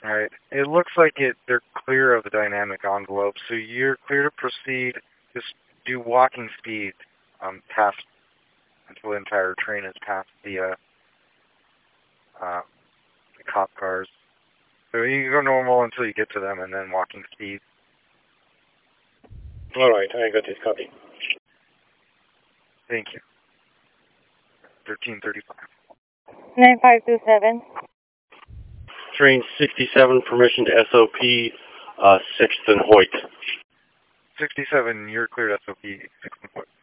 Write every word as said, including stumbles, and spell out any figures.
Alright. It looks like it they're clear of the dynamic envelope, so you're clear to proceed. Just do walking speed um, past until the entire train is past the, uh, uh, the cop cars. So you go normal until you get to them, and then walking speed. All right, I got this copy. Thank you. thirteen thirty-five. nine five two seven. Train sixty-seven, permission to S O P, uh, sixth and Hoyt. sixty-seven, you're cleared S O P, sixth and Hoyt.